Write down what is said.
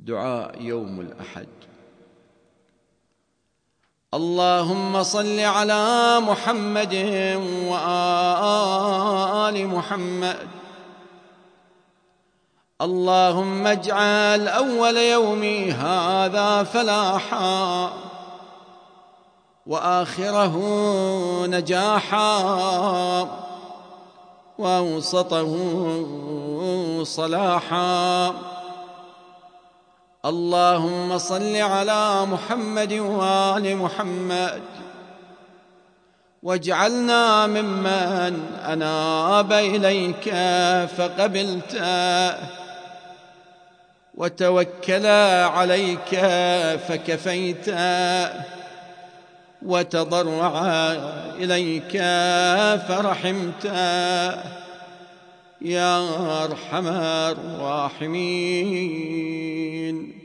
دعاء يوم الأحد. اللهم صل على محمد وآل محمد. اللهم اجعل أول يومي هذا فلاحا، وآخره نجاحا، وأوسطه صلاحا. اللهم صل على محمد وآل محمد، واجعلنا ممن أناب إليك فقبلته، وتوكل عليك فكفيته، وتضرع إليك فرحمته يا أرحم الراحمين.